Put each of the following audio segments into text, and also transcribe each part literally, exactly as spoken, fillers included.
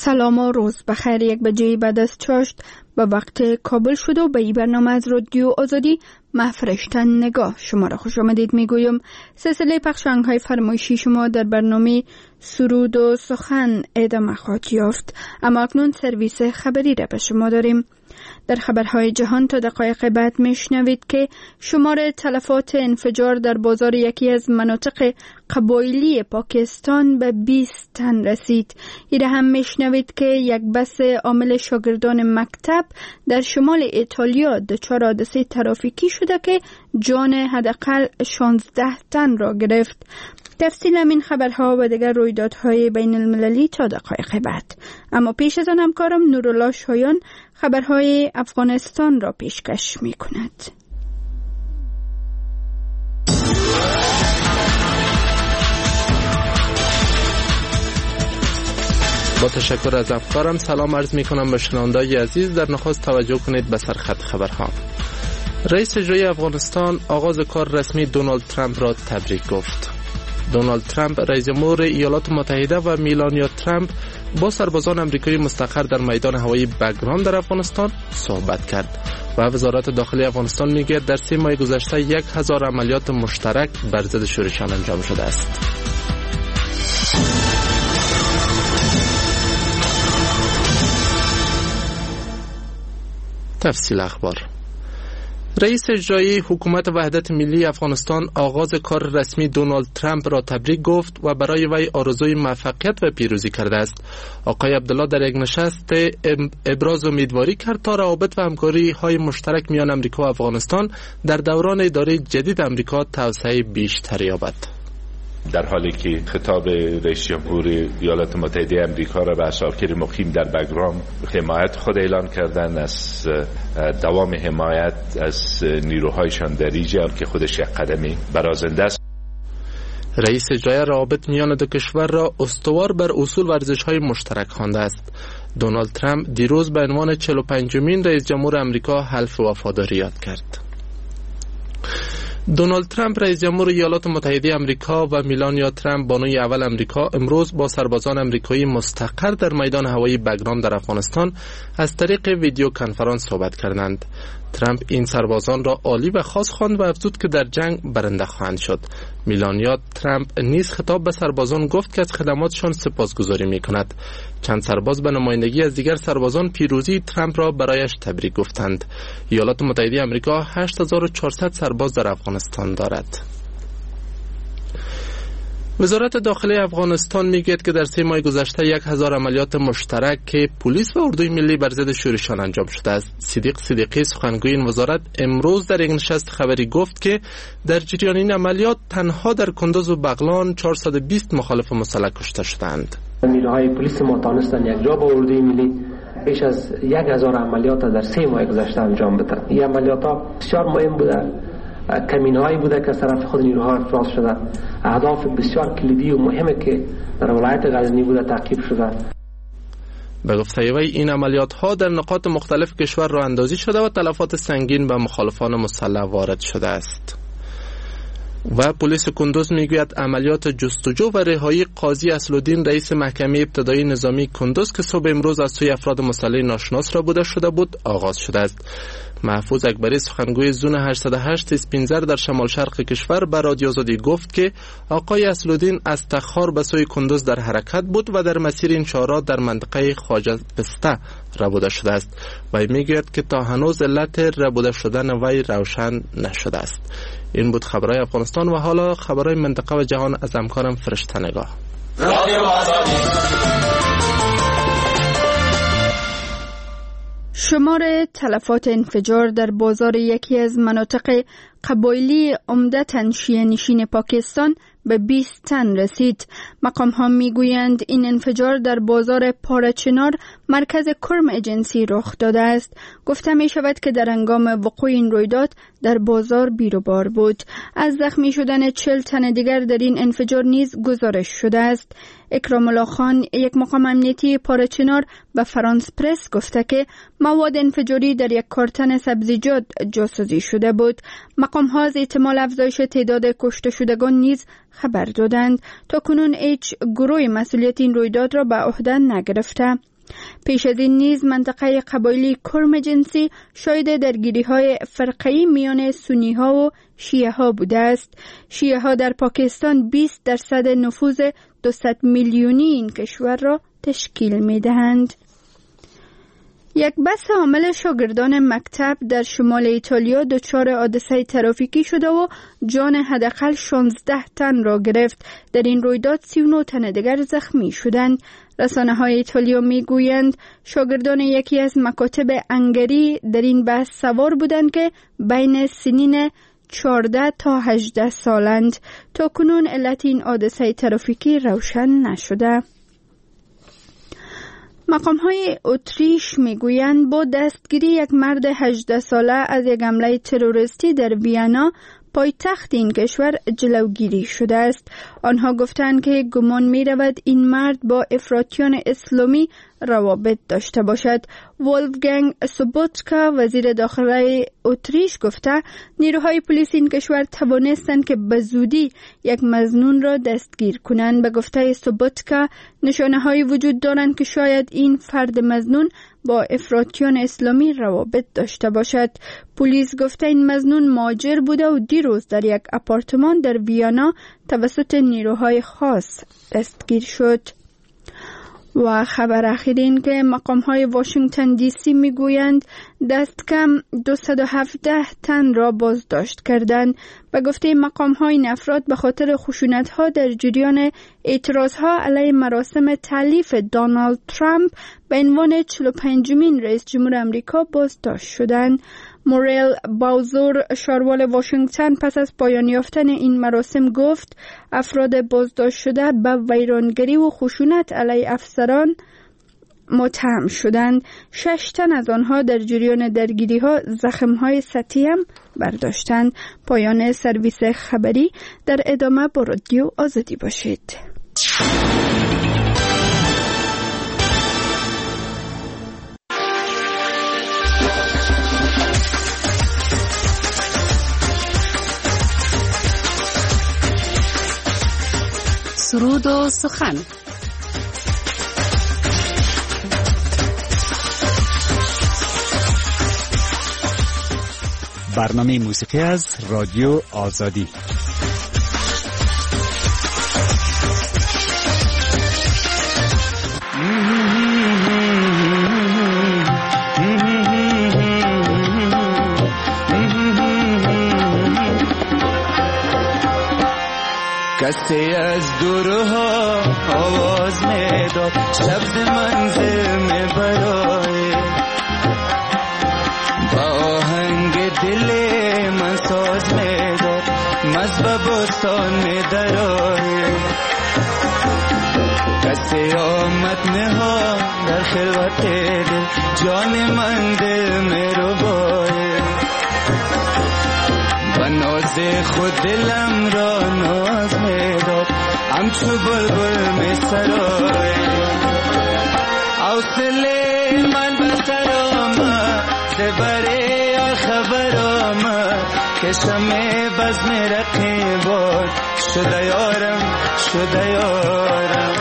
سلام و روز بخیر. یک بجه بعد از چاشت به وقت کابل شد و به این برنامه از رادیو آزادی من فرشتن نگاه شما را خوش آمدید میگویم. سلسله پخش آهنگ‌های فرمایشی شما در برنامه سرود و سخن ادامه خواهد یافت، اما اکنون سرویس خبری را به شما داریم. در خبرهای جهان تا دقایق بعد میشنوید که شمار تلفات انفجار در بازار یکی از مناطق قبایلی پاکستان به بیست تن رسید. این هم میشنوید که یک بس عامل شاگردان مکتب در شمال ایتالیا دچار حادثه ترافیکی شده که جان حداقل شانزده تن را گرفت. تفصیل این خبرها و دیگر رویدادهای بین المللی تا دقایق بعد. اما پیش از آن همکارم نورالله شایان خبرهای افغانستان را پیشکش می کند. با تشکر از افکارم سلام عرض می کنم به شنوندگان عزیز. در نخست توجه کنید به سرخط خبرها. رئیس جمهوری افغانستان آغاز کار رسمی دونالد ترامپ را تبریک گفت. دونالد ترامپ رئیس جمهور ایالات متحده و میلانیا ترامپ با سربازان آمریکایی مستقر در میدان هوایی بگرام در افغانستان صحبت کرد و وزارت داخلی افغانستان میگه در سه ماه گذشته یک هزار عملیات مشترک بر ضد شورشیان انجام شده است. تفصیل اخبار. رئیس اجرایی حکومت وحدت ملی افغانستان آغاز کار رسمی دونالد ترامپ را تبریک گفت و برای وی آرزوی موفقیت و پیروزی کرده است. آقای عبدالله در یک نشست ابراز امیدواری کرد تا روابط و همکاری های مشترک میان امریکا و افغانستان در دوران اداره جدید امریکا توسعه بیشتر یابد. در حالی که خطاب رئیس جمهور ایالات متحده آمریکا را به عساکر مقیم در بگرام حمایت خود اعلان کردن از دوام حمایت از نیروهایشان در ریجر که خودش یک قدمی برازنده است. رئیس اجرایی روابط میان دو کشور را استوار بر اصول و ارزش‌های مشترک خوانده است. دونالد ترامپ دیروز به عنوان چهل و پنجمین رئیس جمهور آمریکا حلف وفاداری یاد کرد. دونالد ترامپ رئیس جمهور ایالات متحده آمریکا و میلانیا ترامپ بانوی اول آمریکا امروز با سربازان آمریکایی مستقر در میدان هوایی بگرام در افغانستان از طریق ویدیو کنفرانس صحبت کردند. ترامپ این سربازان را عالی و خاص خواند و افزود که در جنگ برنده خواهند شد. میلانیا ترامپ نیز خطاب به سربازان گفت که از خدماتشان سپاسگزاری می‌کند. چند سرباز به نمایندگی از دیگر سربازان پیروزی ترامپ را برایش تبریک گفتند. ایالات متحده آمریکا هشت هزار و چهارصد سرباز در افغانستان دارد. وزارت داخلی افغانستان میگوید که در سه ماه گذشته یک هزار عملیات مشترک که پلیس و اردوی ملی بر ضد شورشیان انجام شده است. صدیق صدیقی سخنگوی این وزارت امروز در یک نشست خبری گفت که در جریان این عملیات تنها در کندوز و بغلان چهارصد و بیست مخالف مسلح کشته شدند. نیروهای پلیس ما توانستند یک جا با اردوی ملی بیش از یک هزار عملیات در سه ماه گذشته انجام بدهند. این عملیات ها بسیار مهم بوده. کمین هایی بوده که از طرف خود نیروها افراز شده. اهداف بسیار کلیدی و مهمه که در ولایت غزنی بوده تعقیب شده. به گفته وی این عملیات ها در نقاط مختلف کشور راه اندازی شده و تلفات سنگین به مخالفان مسلح وارد شده است. و پلیس کندوز میگوید عملیات جستجو و رهایی قاضی اصلالدین رئیس محکمه ابتدایی نظامی کندوز که صبح امروز از سوی افراد مسلح ناشناس را بوده شده بود آغاز شده است. محفوظ اکبری سخنگوی زون هشتصد و هشت اسپینزر در شمال شرق کشور به رادیو آزادی گفت که آقای اصلالدین از تخار به سوی کندوز در حرکت بود و در مسیر انشارات در منطقه خواجه پسته ربوده شده است و میگوید که تا هنوز علت ربوده شدن وی روشن نشده است. این بود خبرهای افغانستان و حالا خبرهای منطقه و جهان از همکارم فرشته نگاه. رادیو آزادی. شمار تلفات انفجار در بازار یکی از مناطق قبایلی عمدتاً شیعه نشین پاکستان به بیست تن رسید. مقام ها می گویند این انفجار در بازار پارچنار مرکز کرم ایجنسی رخ داده است. گفته می شود که در هنگام وقوع این رویداد در بازار بیر و بار بود. از زخمی شدن چهل تن دیگر در این انفجار نیز گزارش شده است. اکرام الله خان یک مقام امنیتی پارچنار به فرانس پرس گفته که مواد انفجاری در یک کارتن سبزیجات جاسازی شده بود. مقام ها از احتمال افزایش تعداد کشته شدگان نیز خبر دادند. تا کنون هیچ گروه مسئولیت این رویداد را به عهده نگرفته. پیش از این نیز منطقه قبایلی کرم جنسی شاید درگیری های فرقه‌ای میان سنی ها و شیعه ها بوده است. شیعه ها در پاکستان بیست درصد نفوذ دویست میلیونی این کشور را تشکیل می دهند. یک بس حامل شاگردان مکتب در شمال ایتالیا دچار حادثه ترافیکی شده و جان حداقل شانزده تن را گرفت. در این رویداد سی و نه تن دیگر زخمی شدند. رسانه‌های ایتالیا میگویند شاگردان یکی از مکاتب انگری در این بس سوار بودند که بین سنین چهارده تا هجده سالند. تا کنون علت این حادثه ترافیکی روشن نشده. مقام‌های اتریش میگویند با دستگیری یک مرد هجده ساله از یک حمله تروریستی در وینا پایتخت این کشور جلوگیری شده است. آنها گفتند که گمان می رود این مرد با افراطیان اسلامی روابط داشته باشد. وولفگنگ سوبوتکا وزیر داخلی اتریش گفته نیروهای پلیس این کشور توانستند که به زودی یک مظنون را دستگیر کنند. به گفته سوبوتکا نشانه هایی وجود دارند که شاید این فرد مظنون با افراطیان اسلامی روابط داشته باشد. پلیس گفته این مظنون مهاجر بوده و دیروز در یک آپارتمان در وینا توسط نیروهای خاص دستگیر شد. و خبر اخیر این که مقام‌های واشنگتن دی سی میگویند دست کم دویست و هفده تن را بازداشت کردند. به گفته مقام‌های این افراد به خاطر خشونت‌ها در جریان اعتراضها علیه مراسم تألیف دونالد ترامپ به عنوان چهل و پنجمین رئیس جمهور آمریکا بازداشت شدند. موریل باوزور شاروال واشنگتن پس از پایان یافتن این مراسم گفت افراد بازداشت شده به ویرانگری و خشونت علیه افسران متهم شدند. شش تن از آنها در جریان درگیری ها زخم های سطحی هم برداشتند. پایان سرویس خبری. در ادامه با رادیو آزادی باشید. سرود و سخن. برنامه موسیقی از رادیو آزادی. کسی از دورها آواز میداد شب منزل می برای با آهنگ دل من ساز میداد مزبه بستان می درای کسی آمد نها در خلوت دل جان من دل می رو بای و ناز خود دلم را ناز میداد همچو بلبل می سرای حوصله من به سر آمد زبره خبر آمد که شمع بزم رقیبان شده یارم شده یارم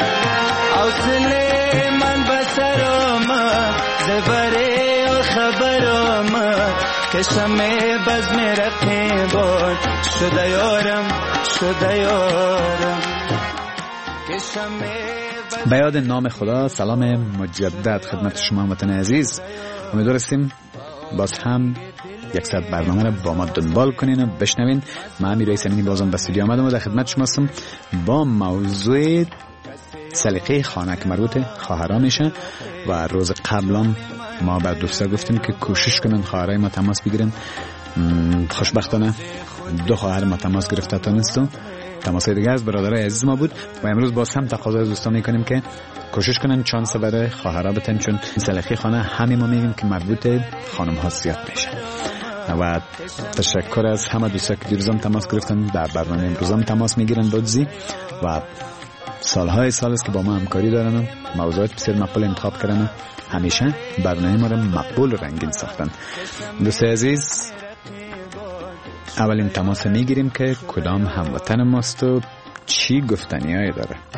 حوصله من به سر آمد زبره خبر آمد که شمع بزم رقیبان شده یارم شده یارم که شمع به یاد نام خدا. سلام مجدد خدمت شما وطن عزیز. امیدوار هستیم باز هم یکصد برنامه رو با ما دنبال کنین و بشنوین. من امیر رئیس امینی بازم به استودیو آمدم و در خدمت شما هستم با موضوع سلیقه خانه که مربوط خواهران میشه. و روز قبلم ما بر دوستا گفتیم که کوشش کنن خواهرای ما تماس بگیرن. خوشبختانه دو خواهر ما تماس گرفته تونستم. تماسای دیگه از برادرای عزیز ما بود و امروز باز هم تقاضای دوستان میکنیم که کوشش کنن چانس برای خواهرها بتن، چون سلیقه خانه همین ما میگیم که مربوط خانم ها زیاد میشه. و تشکر از همه دوستا که دیروز هم تماس گرفتن، در برنامه امروز هم تماس میگیرن بودزی و سالهای سال است که با ما همکاری دارن و موضوعات بسیار مقبول انتخاب کردن و همیشه برنامه ما رو مقبول و رنگین ساختن. دوست عزیز، اولین تماس میگیریم که کدام هموطن ماست و چی گفتنی هایی داره.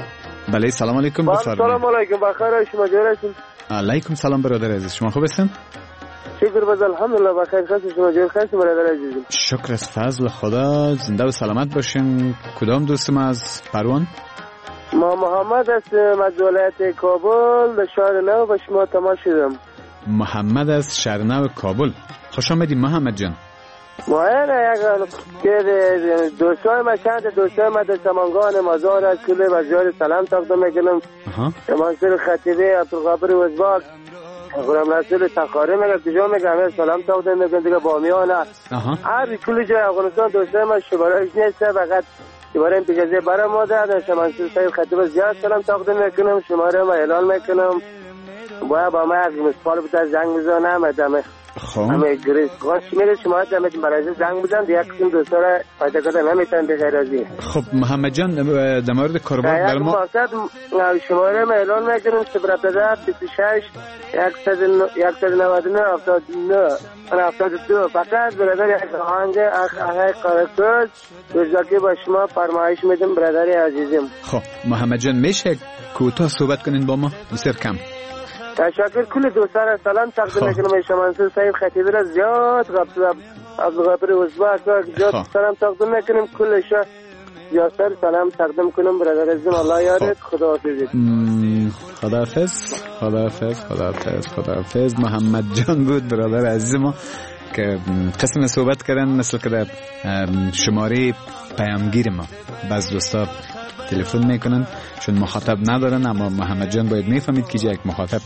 بله سلام علیکم بفرمایید. سلام علیکم بخیر شما جوری هستید؟ علیکم سلام برادر عزیز شما خوب هستین؟ شکر بز الحمدلله بخیر هستم شما جوری هستید برادر عزیزم؟ شکر از فضل خدا زنده و سلامت باشین. کدام دوستم از پروان؟ ما محمد هستم از ولایت کابل در شهر نو به شما تماس شدم. محمد از شهر نو کابل خوش آمدید محمد جان. ما نه یک دوستای ما چند دوستای ما در سمنگان مزار از کل بازار سلام تقدیم میکنم. منصور خطیبی عبدالغفور وزباک غلام رسول تخاری میگه کجا میگم سلام تقدیم میکنم دیگه بامیانه هر کل جای افغانستان دوستای ما شمارهش نیست فقط شماره این پیجازه برای ما دادن. منصور سید خطیب زیاد سلام تقدیم میکنم شماره ما اعلان میکنم باید با ما یک مسپال بوده زنگ بزنم ادامه همه گریز خواهش میره شما همه برای زنگ بزن دیگه قسم دوستا را پیدا کردن نمیتن به غیر ازی. خب محمد جان در مورد کاروبار در ما مقصد شماره ما اعلان میکنم صفر هفت بیست و شش صد و نود و نه هفتاد و نه هفتاد و دو فقط برادر یک آهنگ اخی قرصوز روزاکی با شما فرمایش میدم برادر عزیزم. خب محمد جان میشه کوتاه صحبت کنین با ما بسیار کم؟ تشکر کل دوستان را سلام تقدیم میکنم. شما منصور سید خطیبی را زیاد عبدالغفور وزباک را زیاد سلام تقدیم میکنم. کلش زیاد سلام تقدیم کنم برادر عزیزم. الله یادت خداحافظ. خداحافظ خداحافظ خداحافظ خداحافظ. محمد جان بود برادر عزیز ما که قسم صحبت کردن مثل که در شماره پیامگیر ما بعض دوستا تلفن میکنن چون مخاطب ندارن اما محمد جان باید میفهمید که یک مخاطب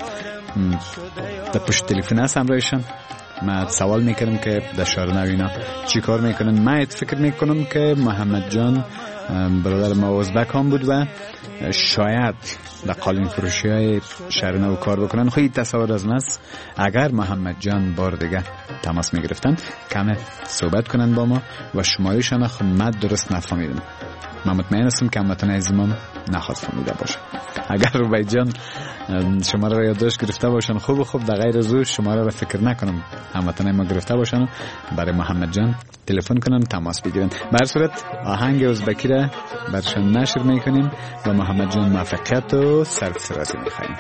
در پشت تلفن هست همراهشان. من سوال میکنم که در شهر نو اینا چی کار میکنن. من فکر میکنم که محمد جان برادر ما ازبک هم بود و شاید در قالین فروشی های شهر نو کار بکنن. خیلی تصور از ماست اگر محمد جان بار دیگه تماس میگرفتن کمه صحبت کنن با ما و شمارهشان خدمت درست نفهمیدم. من مطمئن هستم که هموطن عزیزم نخواد فهمیده باشه. اگر روبای جان شماره را یادداشت گرفته باشن خوب خوب در غیر از او شماره را فکر نکنم هموطن ما گرفته باشن برای محمد جان تلفن کنن تماس بگیرن. به هر صورت آهنگ ازبکی را برشان نشر میکنیم و محمد جان موفقیت و سرفرازی میخوایم.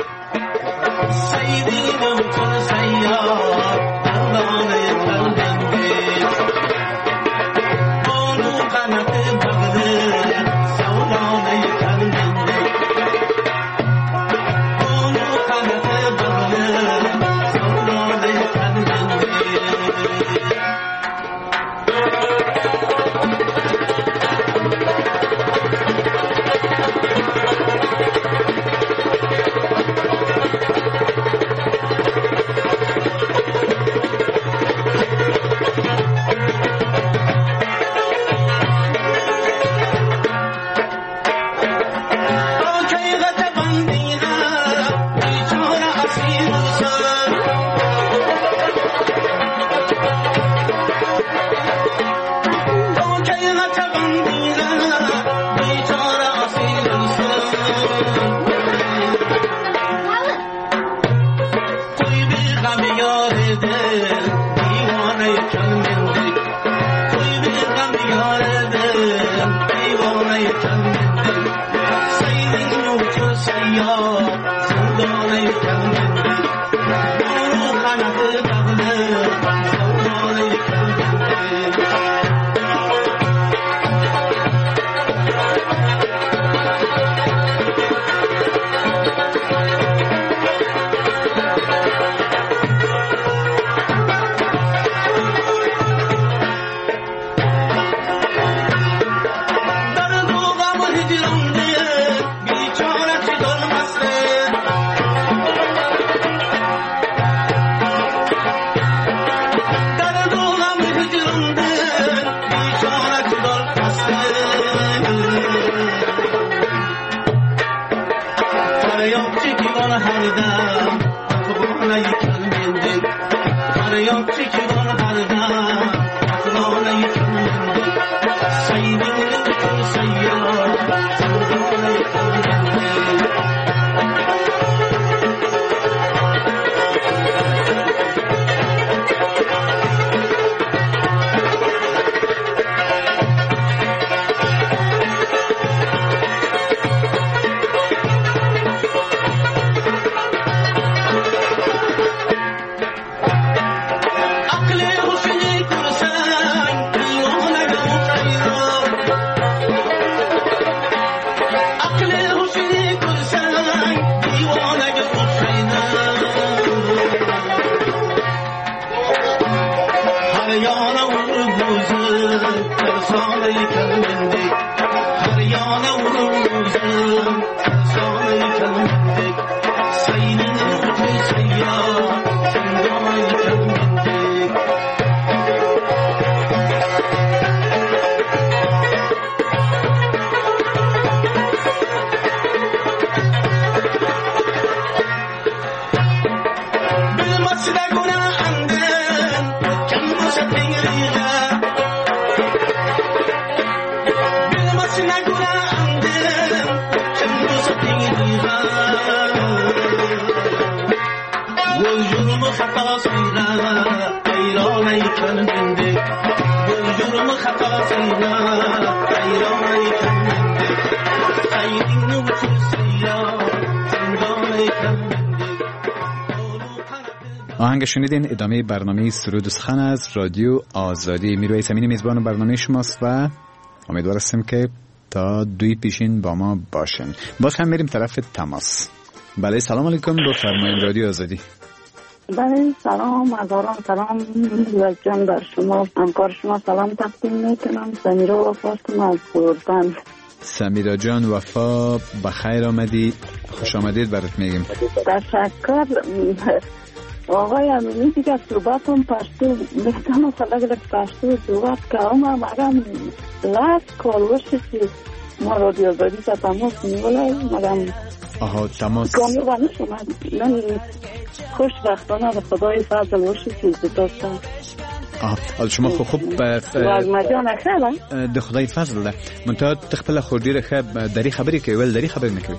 آهنگ شنیدین ادامه برنامه سرود و سخن از رادیو آزادی. میرویس امینی میزبان برنامه شماست و امیدوار هستم که تا دوی پیشین با ما باشن. باز هم میریم طرف تماس. بله سلام علیکم، بفرمایید رادیو آزادی. بله سلام، هزاران سلام و جان بر شما، همکار شما سلام تقدیم میکنم. سمیرا وفاستم از خوردن. سمیرا جان وفا بخیر آمدی، خوش آمدید برات میگیم. تشکر آقای امینی. دیگه صحبتم پشتو میتونم خلاق پشتو صحبت کنم مگم لاس کالوشی ما رادیو آزادی تا تماس میولای مگم آها تماس کامیابانه شما من خوشبختانه به خدای فضل وشی چیزی داشتم. آها شما خوب خوب مجان خیلی ده خدای فضل ده منتها تخبل خوردی رو خب داری خبری که ول داری خبر نکوی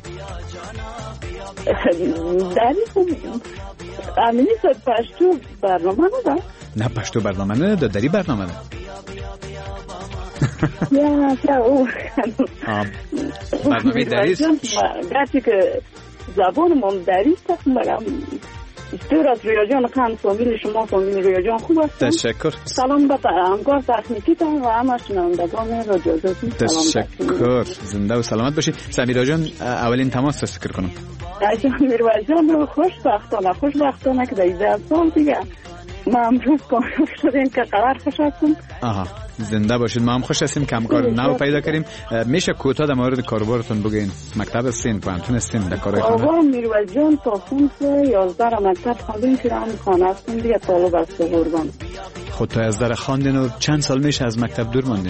داری خوب امینی سر پشتو برنامه نده؟ نه پشتو برنامه نده، داری برنامه نده. یا چه او برنامه داریست گرچه که زبان ما داریست مگم دور از ریاجان خان فامیل شما فامیل ریاجان خوب است. تشکر. سلام به همکار تکنیکی تان و همه شنوندگان رادیو آزادی. تشکر، زنده و سلامت باشی. سمیرا جان اولین تماس رو فکر کنم. سمیرا جان خوشبختانه خوشبختانه که در سال دیگه ما امروز کامیاب شدیم که قرار خوش هستیم. آها زنده باشید. ما هم خوش هستیم که همکار نو پیدا کردیم. میشه کوتاه در مورد کاربارتون بگین؟ مکتب هستین، پانتون هستین، در کارهای خانه؟ آقا میروز جان تا صنف یازده مکتب خواندیم که هم خانه هستیم دیگه طالب است قربان. خود تا یازده خواندین و چند سال میشه از مکتب دور ماندین؟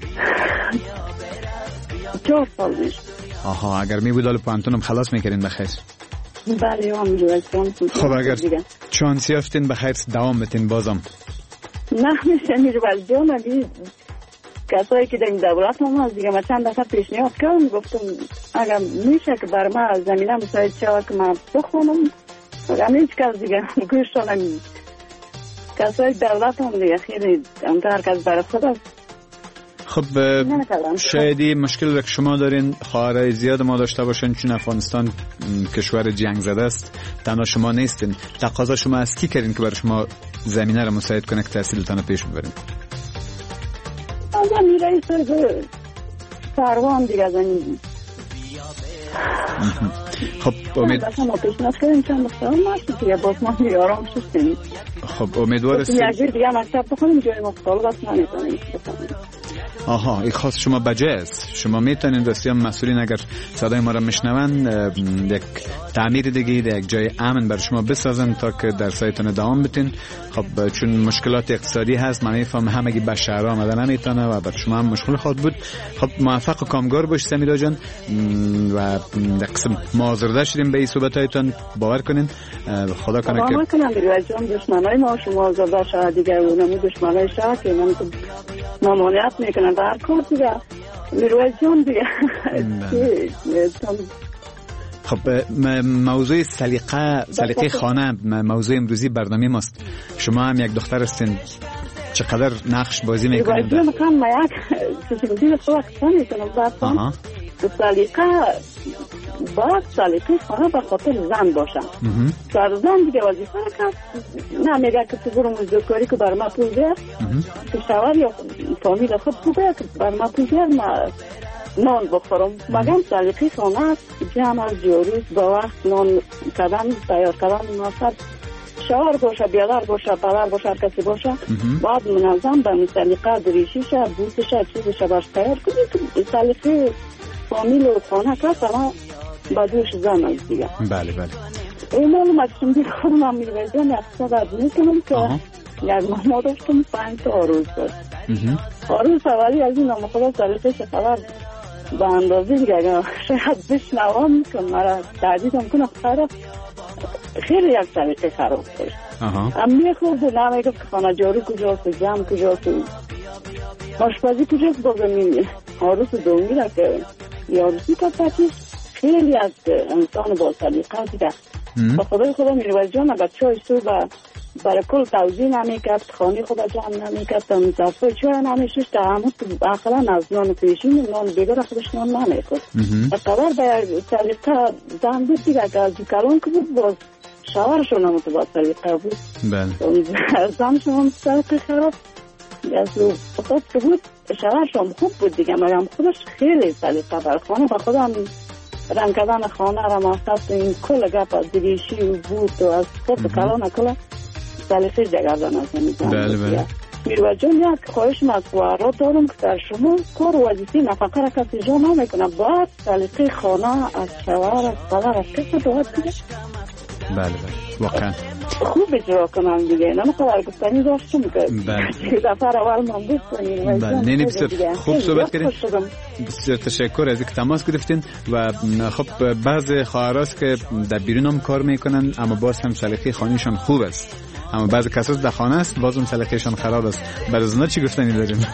چهار سال میشه. آها اگر می بود آل پانتونم خلاص میکردین بخیر. بله هم میروز جان. خب اگر چانسی یافتین بخیر دوام بتین بازم. نه میشه میروز جان اگه کسایی که در این دولت هم هست دیگه ما چند دفعه پیشنهاد کردم گفتم اگر میشه که بر ما زمینه مساعد شود که من بخونم اگر هیچ کس دیگه گوشتانم کسایی دولت هم دیگه خیلی امتر کس برای خود است. خب شایدی مشکل که شما دارین خواهرای زیاد ما داشته باشن چون افغانستان کشور جنگ زده است، تنها شما نیستین. تقاضا شما از کی کردین که برای شما زمینه را مساعد کنه که تحصیلتان پیش ببرین؟ آقا میرای سر سروان دیگه زمین. خب امید ما پیشنهاد کردیم چند مختار ماشید دیگه باز ما میری آرام شستیم. خب امیدوار هستیم یک جور دیگه مکتب بخونیم جای مختار بس نمیتونیم بخونیم. آها این خواست شما بجه است. شما میتونین راستی مسئولین اگر صدای ما را میشنون یک تعمیر دیگه در یک جای امن بر شما بسازن تا که در سایتون دوام بتین. خب چون مشکلات اقتصادی هست من میفهم همگی به شهر آمدن نمیتونه و بر شما هم مشکل خواهد بود. خب موفق و کامگار باش سمیرا جان و در قسم معذرت شدیم به این صحبتایتون. باور کنین خدا کنه که باور کنم میرا جان دشمنای ما شما آزاده شد دیگه اونم دشمنای شد که من ممانعت میکنن در کار دیگه میروز جان دیگه. خب موضوع سلیقه سلیقه خانه موضوع امروزی برنامه ماست. شما هم یک دختر هستین، چقدر نقش بازی میکنید؟ میروز جان من یک چیزی رو وقت میکنم بعد سلیقه باید سلیقه خانه به خاطر زن باشه. سر زن دیگه وظیفه کرد نه میگه که تو برو مزدورکاری که بر ما پول بیار که شوهر یا فامیل خود پول بیار که بر ما پول بیار ما نان بخورم. مگم سلیقه خانه جمع از جوروز با وقت نان کردن تیار کردن مناسب شوهر باشه بیادر باشه پدر باشه هر کسی باشه باید منظم به سلیقه دریشیشه بوسشه چیزشه برش تیار کنی که سلیقه فامیل و خانه کرد اما با دوش زن از دیگه. بله بله این معلومت شما خودم هم میرویدم یک سبب میکنم که یک ماما داشتم پنج تا آروز داشت. آروز اولی از این نام خدا سلیقه چه خبر به اندازه دیگه اگر شاید بشنوام که مرا تردیدم کنم خیلی خیلی یک سلیقه خراب داشت. امی خود نمیگه که خانه جاری کجاست، جمع کجاست، آشپزی کجاست. بازم این عروس دومی را که یا عروسی که پتیش خیلی از انسان با سلیقه دیگه با خدای خدا میروز جان بچه های صبح برای کل توضیح نمیکرد، خانه خدا جمع نمیکرد، مزفای چای نمیشش تا همون اقلا از نان پیشین نان بگر خودش نان نمیخود. اقدر به سلیقه زن بود دیگه که از کلان که بود باز شوهرشون هم با سلیقه بود. زنشون هم سلیقه خراب از خود که بود، شوهرشون خوب بود دیگه، مریم خودش خیلی سلیقه بر خانه و خودم رنگ کردن خانه را مقصد این کل گپ از دیگیشی و بود و از خود کلان کل سلیقه جگردن از نمیزن. بله بله. میروز جان یک خواهش مطبوعه دارم که در شما کار وظیفی نفقه را کسی جا نمیکنه، باید سلیقه خانه از شوهر از پدر از کسی باید دیگه. بله بله واقعا خوب اجرا کنم دیگه. نه خبر گفتنی داشتم که دفعه اول من بستنیم. بله نه بسیار خوب صحبت کردین، بسیار تشکر از اینکه تماس گرفتین. و خب بعضی خواهراست که در بیرون هم کار میکنن اما باز هم سلیقه خانهشان خوب است، اما بعضی کسات در خانه است باز هم سلیقهشان خراب است. برای اونا چی گفتنی دارین؟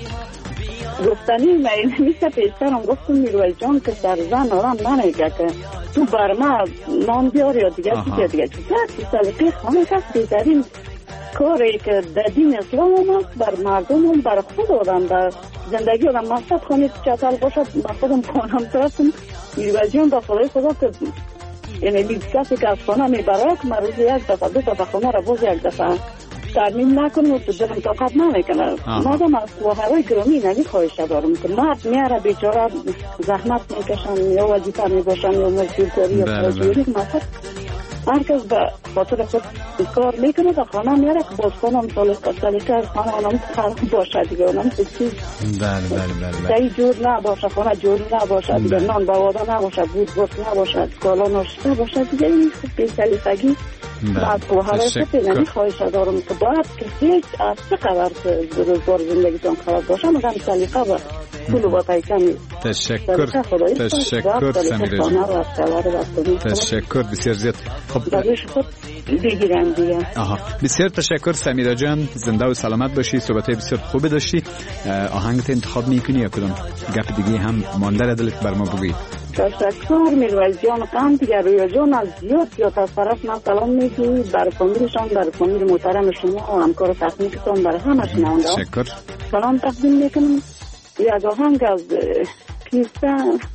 گفتنی من میشه پیشترم گفتم میروز جان که در زن آرام نمیگه که تو بر ما نان بیار یا دیگه دیگه دیگه چیزی سلیقه خانه کس بهترین کاری که در دین اسلام هم هست بر مردم هم بر خود آدم بر زندگی آدم مقصد خانه چطل باشد. من خودم خانم ترسم میروز جان با خدای خدا که یعنی لیز کسی که از خانه میبره که من روزی یک دفعه دو دفعه خانه را باز یک دفعه ترمیم نکنم و تو دلم طاقت نمیکنه. مادم از خواهرای گرامی نمی خواهش دارم که مرد میاره بیچاره زحمت میکشن یا وظیفه میباشن یا مزدورکاری یا پراجوری مثلا هر کس به خاطر خود کار میکنه و خانه میاره که باز خانم سلیقه از خانه آنم خراب باشه دیگه، آنم چیز بله بله بله تایی جور نباشه، خانه جوری نباشه دیگه، نان بواده نباشه، بود بود نباشه، کالا ناشته باشه دیگه. این خب سلیقگی از خواهرای خود نمی خواهش دارم که باید که هیچ از چه قدر روزگار زندگیتان خراب باشه مگم سلیقه با پول و با پیسه نیست. تشکر تشکر سمیرا جان، تشکر بسیار زیاد. خب خود بگیرم دیگه. آها بسیار تشکر سمیرا جان، زنده و سلامت باشی. صحبتای بسیار خوبی داشتی. آهنگت انتخاب میکنی یا کدام گپ دیگه هم مانده را دلت بر ما بگویی؟ تشکر میروز جان. قم دیگر رویا جان از زیاد زیاد از طرف من سلام میگی برای فامیلشان، برای فامیل محترم شما و همکار تکنیکتان، برای همه شنونده تشکر سلام تقدیم میکنم. یک آهنگ از کیسه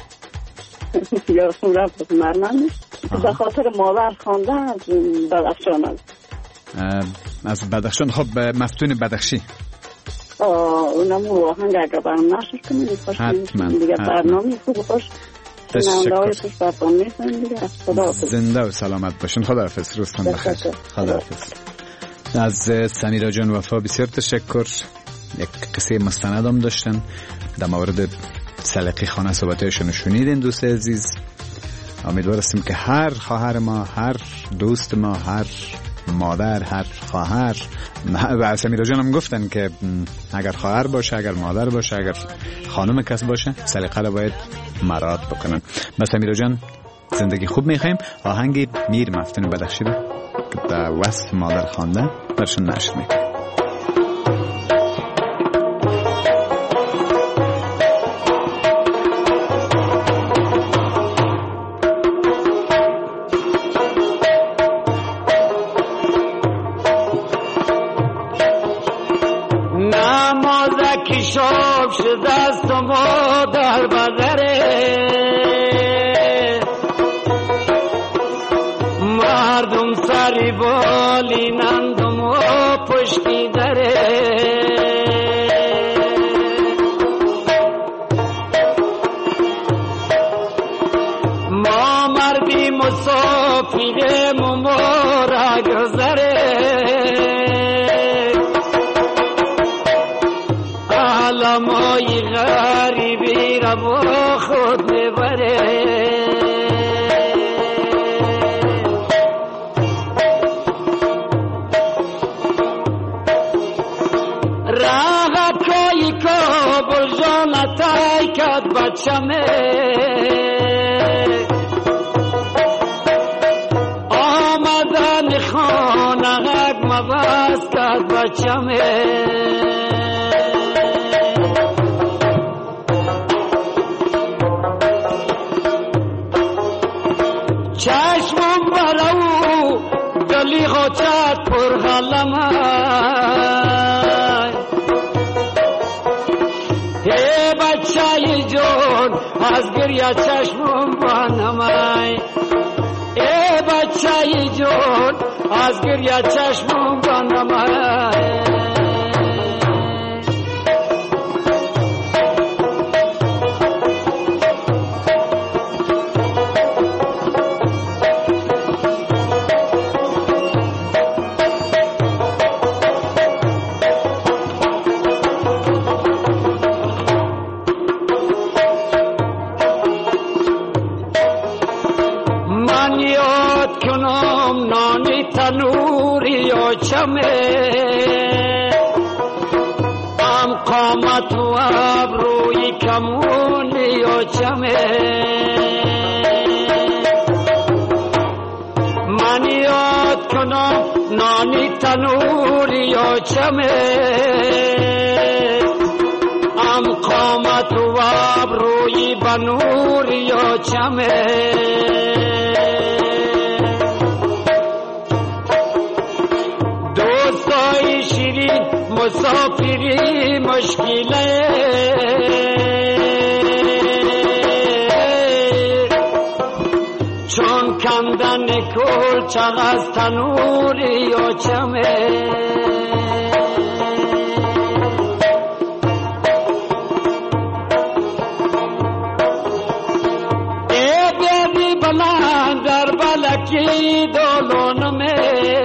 یا رفت مرمن به خاطر مادر خوانده از بدخشان است. از بدخشان. خب مفتون بدخشی اونم آهنگ اگر برام نشر کنیم حتما دیگه برنامه خوب خوش تشکر. خدا زنده و سلامت باشین. خدا حافظ. روزتان بخیر. خدا حافظ. از سمیرا جان وفا بسیار تشکر. یک قصه مستند هم داشتن در مورد سلیقه خانه، صحبتایشون شنیدین دوست عزیز. امیدوار هستیم که هر خواهر ما، هر دوست ما، هر مادر، هر خواهر، و سمیرا جان هم گفتن که اگر خواهر باشه، اگر مادر باشه، اگر خانم کس باشه سلیقه را باید مراعات بکنن. با سمیرا جان زندگی خوب میخوایم. آهنگی میر مفتون بدخشی که در وصف مادر خوانده برشون نشر میکنیم. شاب شده است و مادر بغره مردم سری بالینند و ما پشتی دره ما مردی مسافریم و ما را گذره علمای غریبی را با خود میبره راحت کایی کابل جان تای کد بچمه آمدن خانه عوض کرد بچمه چشمم برو دلی غوچت پر غلمه ای بچه جون از گریه چشمم بانمه ای بچه جون از گریه چشمم بانمه ام قامت و ابروی کمونی و چمه من یاد کنم نانی تنوری و چمه ام قامت و ابروی بنوری و چمه مسافری مشکله چون کندن کل چغ از تنوری و چمه ای بیدی بلند در بلکی دولونمه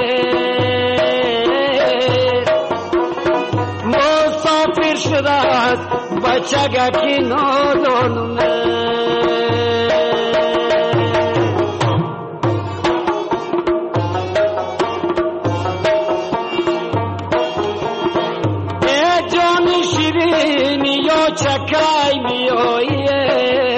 شده است بچگکی نادانمه ای جان شیرینی یا چکای میاییه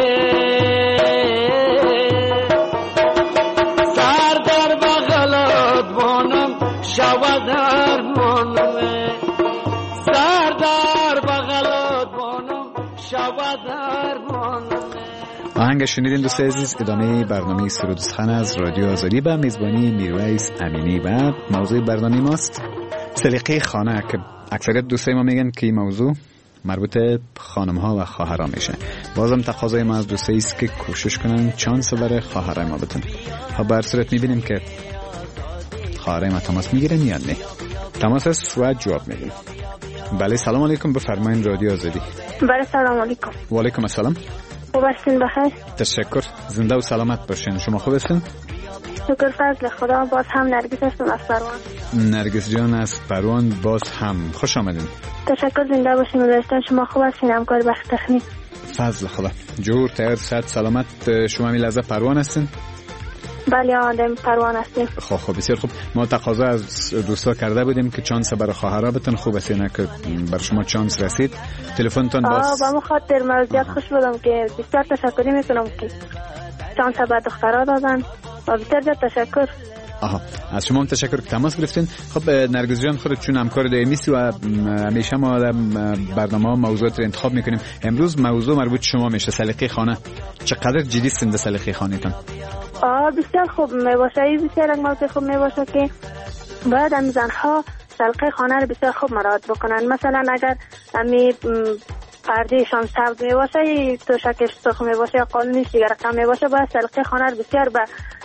سر در بغلات بانم شود در مانمه سر در بغلات بانم شود در مانمه. آهنگ شنیدین دوست عزیز. ادامه برنامه سرود و سخن از رادیو آزادی به میزبانی میرویس امینی و موضوع برنامه ماست سلیقه خانه که اکثریت دوستای ما میگن که این موضوع مربوط خانم ها و خواهرها میشه. بازم تقاضای ما از دوستایی است که کوشش کنن چانس برای خواهرای ما بتن. ها به هر صورت میبینیم که خواهرای ما تماس میگیرن یا نه. تماس است و جواب میدیم. بله سلام علیکم، بفرمایید رادیو آزادی. بله سلام علیکم. و علیکم السلام. خوب هستین؟ بخیر. تشکر، زنده و سلامت باشین. شما خوب هستین؟ شکر فضل خدا. باز هم نرگس هستم از پروان. نرگس جان از پروان، باز هم خوش آمدین. تشکر، زنده باشین. مدرستان شما خوب هستین؟ همکار بخش تخنیک. فضل خدا. جور تیار صحت سلامت. شما می لحظه پروان هستین؟ بله آدم پروان هستیم. خب خب بسیار خوب. ما تقاضا از دوستا کرده بودیم که چانس برای خواهرها بتن. خوب است نه که بر شما چانس رسید. تلفنتون باز. آه با خاطر موضوعیت خوش بودم که بسیار تشکر میکنم که چانس به دخترها دادن و بسیار تشکر. آها از شما هم تشکر که تماس گرفتین. خب نرگس جان خودت چون همکار دائمی هستی و همیشه ما برنامه‌ها موضوعات رو انتخاب میکنیم. امروز موضوع مربوط شما میشه سلیقه خانه. چقدر جدی سند سلیقه خانه‌تون؟ آه بسیار خوب میباشه. بسیار موضوع خوب میباشه که باید هم زنها سلیقه خانه رو بسیار خوب مراعات بکنن. مثلا اگر امی پردهشان سبز میباشه، توشکش سرخ میباشه یا قالینش دیگر رقم میباشه، باید سلیقه خانه رو بسیار به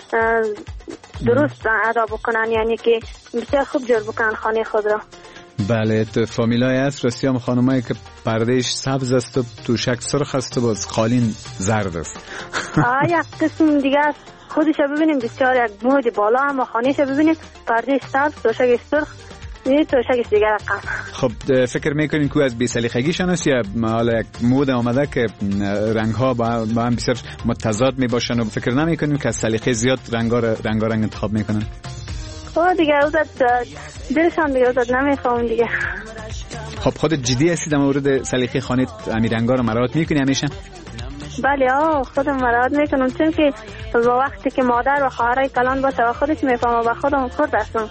درست ادا بکنن، یعنی که بسیار خوب جور بکنن خانه خود را. بله فامیلای هست راستی هم خانمایی که پردهش سبز است و توشک سرخ است و باز قالین زرد است. آه یک قسم دیگه خودش ببینیم بسیار یک مود بالا، اما خانهش ببینیم پردهش سبز، توشک سرخ، یعنی توشکش دیگر رقم. خب فکر میکنین که از بی سلیقگیشان است یا حالا یک مود آمده که رنگ ها با هم بسیار متضاد می باشن و فکر نمیکنین که از سلیقه زیاد رنگا رنگا رنگ انتخاب میکنن؟ خب دیگه اوزد دلشان دیگه اوزد نمیفهم دیگه. خب خودت جدی هستی در مورد سلیقه خانه امی رنگا رو مراعات میکنی همیشه؟ بله آه خودم مراعات میکنم، چون که با وقتی که مادر و خواهرای کلان باشه و خودش میفهمه و خودم خود هستم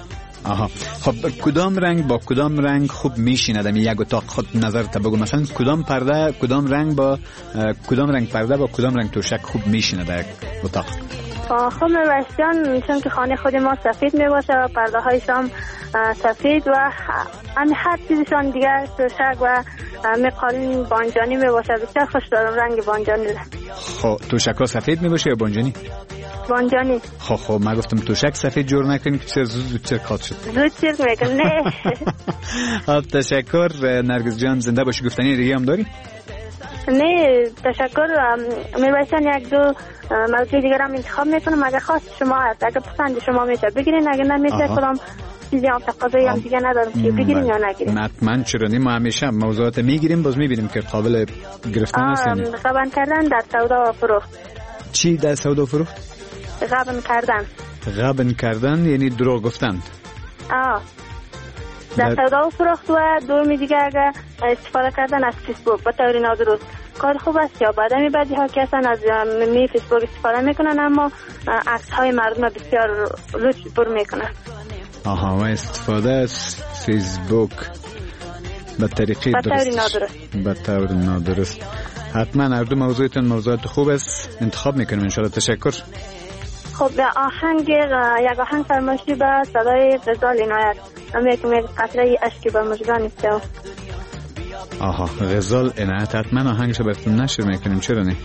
آها. خب کدام رنگ با کدام رنگ خوب میشینه در یک اتاق؟ خود نظرت بگو، مثلا کدام پرده کدام رنگ با کدام رنگ پرده با کدام رنگ توشک خوب میشینه در یک اتاق؟ خب میباشن چون که خانه خود ما سفید میباشه و پرده هایشان سفید و همه هر چیزشان دیگر توشک و همه قالین بانجانی میباشه. بسیار خوش دارم رنگ بانجانی. خب توشک ها سفید میباشه یا بانجانی؟ بانجانی. خب خب من گفتم توشک سفید جور نکنیم که چرا زود زود چرا کات شد. زود چرک میکن نه. خب تشکر نرگس جان، زنده باشی. گفتنی دیگه هم داری؟ نه تشکر. میباشن یک دو موضوع دیگر هم انتخاب میکنم اگر خواست شما هست، اگر پسند شما میشه بگیرین، اگر نمیشه کدام چیزی هم تقاضایی هم دیگه ندارم که بگیرین یا نگیرین. حتما چرا نی، ما همیشه موضوعات میگیریم باز میبینیم که قابل گرفتن هست. غبن کردن در سودا و فروخت. چی در سودا و فروخت؟ غبن کردن. غبن کردن یعنی دروغ گفتن. آه در سودا و فروخت. و دومی دیگه اگر استفاده کردن از فیسبوک به طور نادرست کار خوب است یا بد؟ می بعضی ها که اصلا از می فیسبوک استفاده میکنن اما عکس های مردم بسیار لوچ پر میکنن. آها، و استفاده از فیسبوک به طریقی درست به طور نادرست. حتما هر دو موضوعتون موضوعات خوب است، انتخاب میکنیم انشاءالله. تشکر. خب آهنگ یک آهنگ فرمایشی به صدای غزال عنایت اما که میگه قطره اشکی به مژگان است. آها غزال عنایت، حتما آهنگش براتون نشر میکنیم. چرا نه؟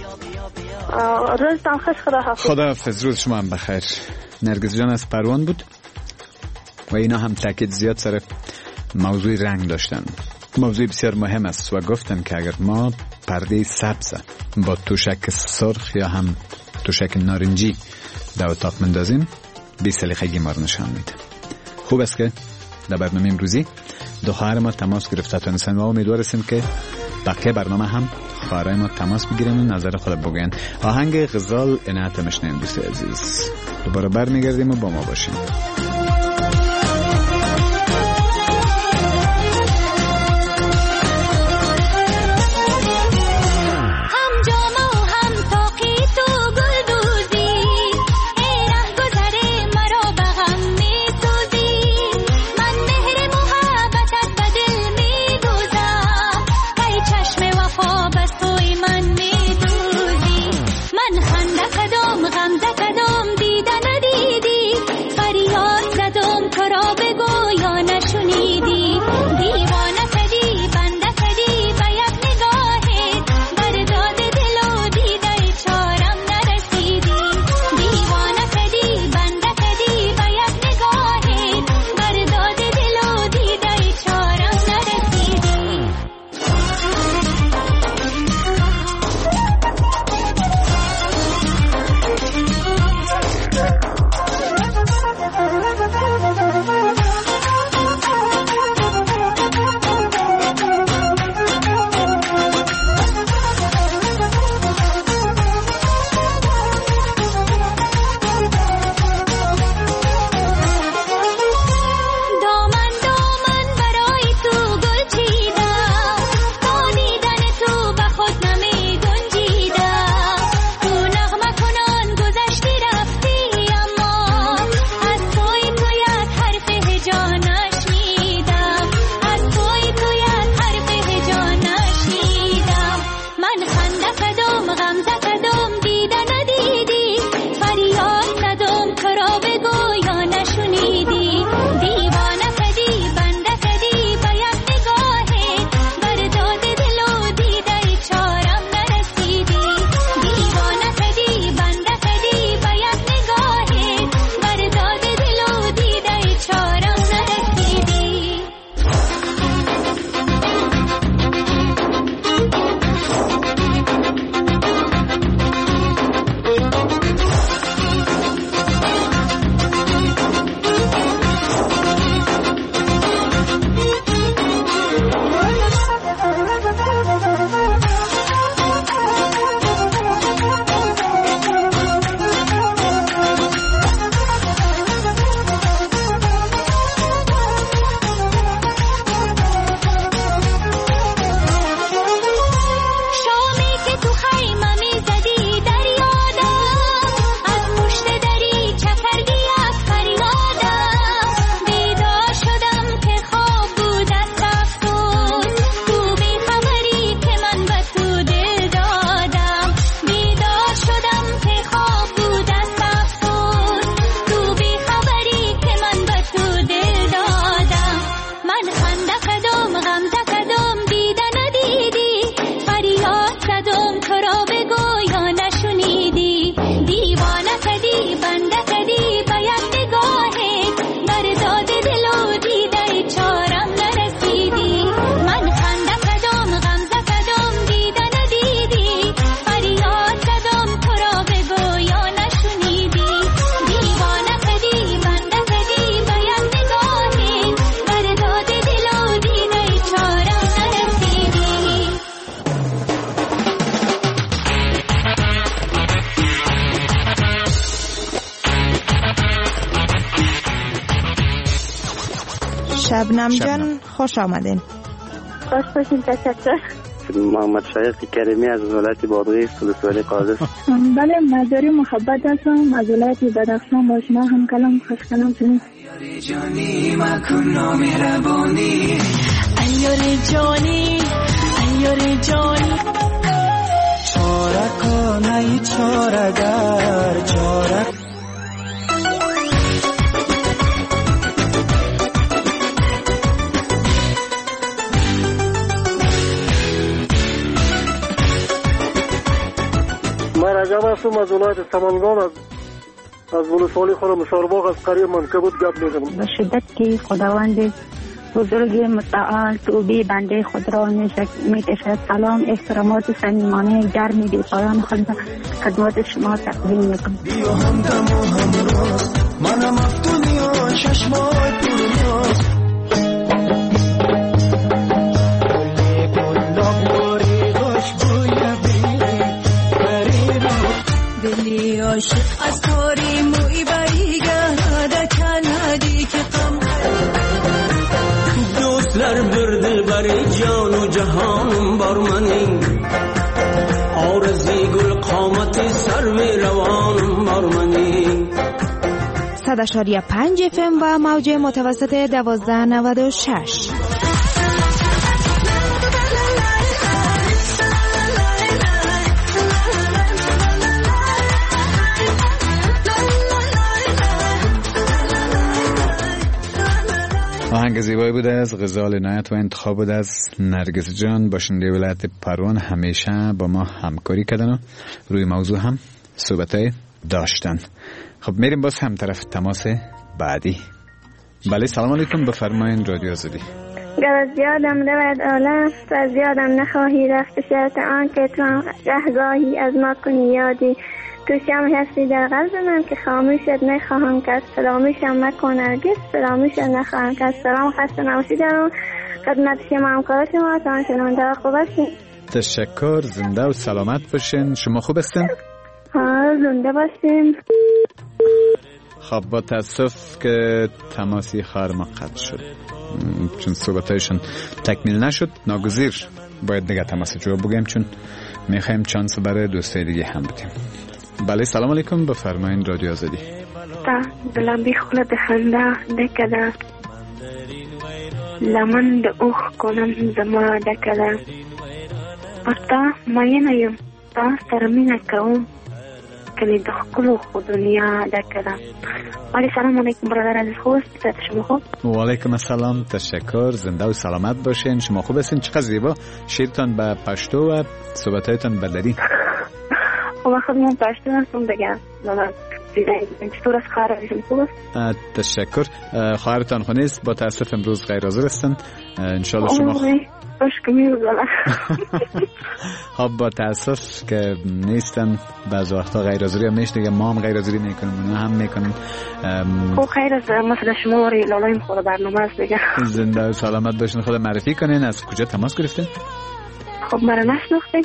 روزتان خوش. خدا حافظ. خدا حافظ. روز شما هم بخیر. نرگس جان از پروان بود و اینا هم تاکید زیاد سر موضوع رنگ داشتن. موضوع بسیار مهم است و گفتن که اگر ما پرده سبز با توشک سرخ یا هم توشک نارنجی در اتاق مندازیم بی سلیقگی ما رو نشان میده. خوب است که در برنامه امروزی دو خواهر ما تماس گرفته تونستن و امیدوار هستیم که بقیه برنامه هم خواهرای ما تماس بگیرن و نظر خود بگن. آهنگ غزال عنایت مشنیم دوست عزیز. دوباره برمیگردیم و با ما باشیم. غم زدم دیده ندیدی فریاد شبنم جان خوش آمدین. خوش باشین. تشکر. محمد شایق کریمی از ولایت بادغیس ولسوالی قادس. بله مزاری محبت هستم از ولایت بدخشان. با شما هم کلام خوش کلام شدیم. جانی مکن نامهربانی ایاری جانی ایاری جانی چاره کنای چاره گر چاره من رجب هستم از ولایت سمنگان از از ولسوالی خورم مشارباغ از قریه منکبوت گپ میزنم. به شدت که خداوند بزرگ متعال توبه بنده خود را میکشد. سلام احترامات صمیمانه گرمی بی پایان خود خدمت شما تقدیم میکنم. بیا همدم و همراز منم افتونی و چشمای پرنیاز کلی کلا باری خوش بویا بیلی بری رو دلی عاشق از کاری موی بریگه دکنادی که قم دوستلر بر دل بری جان و جهانم بر منی آرزی گل قامت سر می روانم بر منی. صد اشاریه پنج اف ام و موج متوسط دوازده نود و شش. آهنگ زیبایی بوده از غزال عنایت و انتخاب بوده از نرگس جان. باشنده ولایت پروان همیشه با ما همکاری کردن و روی موضوع هم صحبتای داشتن. خب میریم باز هم طرف تماس بعدی. بله سلام علیکم، بفرمایین رادیو آزادی. گر از یادم رود عالم و از یادم نخواهی رفت شرط آن که تو رهگاهی از ما کنی یادی. تو شمع هستی در قلب من که خاموشت نخواهم کرد. سلامشم مکن هرگز سلامشت نخواهم کرد. سلام خسته نباشید دارم خدمت شما همکار شما تا شنونده خوب هستین. تشکر. زنده و سلامت باشین. شما خوب هستین؟ ها زنده باشین. خب با تاسف که تماسی خواهر ما قطع شد چون صحبتایشون تکمیل نشد. ناگزیر باید دیگه تماس جواب بگیم چون میخوایم چانس برای دوستای دیگه هم بدیم. بله سلام علیکم، بفرمایین رادیو آزادی. تا دلم بی خلد خنده دکده لمن د اوخ کنم زما دکده پرتا مینه یم تا سره مینه کوم کلی د خپلو خو دنیا دکده. ولی سلام علیکم برادر عزیز، خوب است؟ شما خوب؟ و علیکم السلام. تشکر. زنده و سلامت باشین. شما خوب هستین؟ چقدر زیبا شیرتان به پشتو و صحبتایتان به دری. خب خود من پشتو هستم بگم چطور از خواهرشون خوب است؟ تشکر. خواهرتان خو نیست، با تاسف امروز غیر حاضر هستن. انشالله شما خب با تاسف که نیستن بعض وقتا غیر حاضری هم میشه دیگه. ما هم غیر حاضری میکنیم اونا هم میکنن. خب خیر از مثلا شما وری لالایم خود برنامه است دیگه. زنده و سلامت باشین. خود معرفی کنین. از کجا تماس گرفتین؟ خب مرا نشناختین.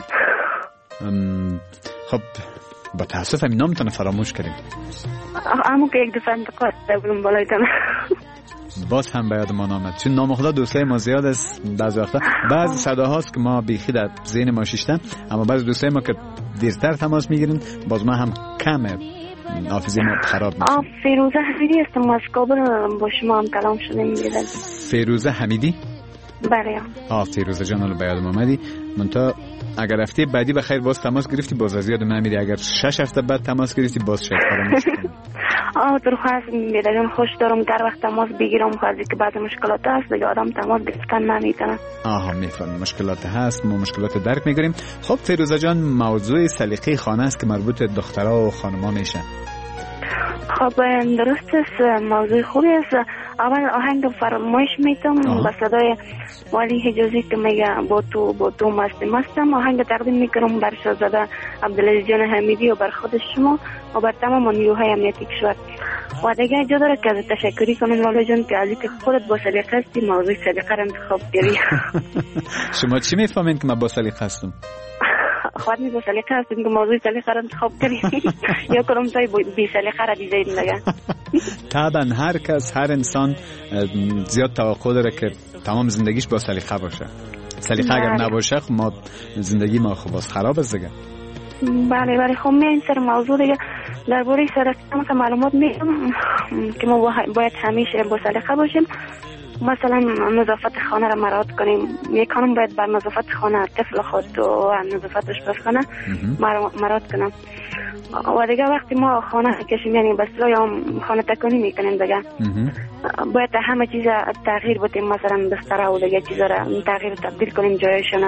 خب با تاسف همین نامتان فراموش کردیم. اما که یک دفعه انتقاد بگم بالایتان باز هم باید ما نامد چون نام خدا دوستای ما زیاد است. بعضی وقتا بعضی صداهاست که ما بیخی در ذهن ما شیشتن، اما بعضی دوستای ما که دیرتر تماس میگیرن باز ما هم کمه حافظه ما خراب میشه. فیروزه حمیدی هستم از کابل، با شما هم کلام شدیم میگیرم. فیروزه حمیدی؟ بله. آه فیروزه جان رو بیاد آمدی. منتها اگر هفته بعدی بخیر باز تماس گرفتی باز از یادم نمیری. اگر شش هفته بعد تماس گرفتی باز شاید فراموش کنی. آه درخواست میدم خوش دارم در وقت تماس بگیرم خواهدی که بعض مشکلات هست دیگه آدم تماس گرفتن نمیتونه. آها میفهم مشکلات هست، ما مشکلات درک میگیریم. خب فیروزه جان موضوع سلیقه خانه است که مربوط دخترها و خانما میشه. خب درست است، موضوع خوبی است. اول آهنگ فرمایش میتم با صدای والی حجازی که میگه با تو با تو مستی مستم. آهنگ تقدیم میکنم بر شاهزاده عبدالعزیز جان حمیدی و بر خود شما و بر تمام نیروهای امنیتی کشور. و دیگه جا داره که از تشکری کنم لالا جان که از اینکه خودت با سلیقه هستی موضوع سلیقه را انتخاب کردی. شما چی میفهمین که من با سلیقه هستم؟ خود می با سلیقه هستیم که موضوع سلیقه را انتخاب کنیم یا کنم تای بی سلیقه را دیزاین نگه. طبعا هر کس هر انسان زیاد توقع داره که تمام زندگیش با سلیقه باشه. سلیقه اگر نباشه خب ما زندگی ما خب باز خراب است دیگه. بله بله خب می این سر موضوع دیگه درباره سلیقه مثلا معلومات میدم که ما باید همیشه با سلیقه باشیم. مثلا نظافت خانه را مراعات کنیم. یک خانم باید بر نظافت خانه طفل خود و نظافتش بخانه مراعات کنم. و دیگه وقتی ما خانه کشیم یعنی بسلا یا خانه تکانی میکنیم دیگه باید همه چیز تغییر بدیم. مثلا بستر و دیگه چیزا را تغییر تبدیل کنیم جایشونه.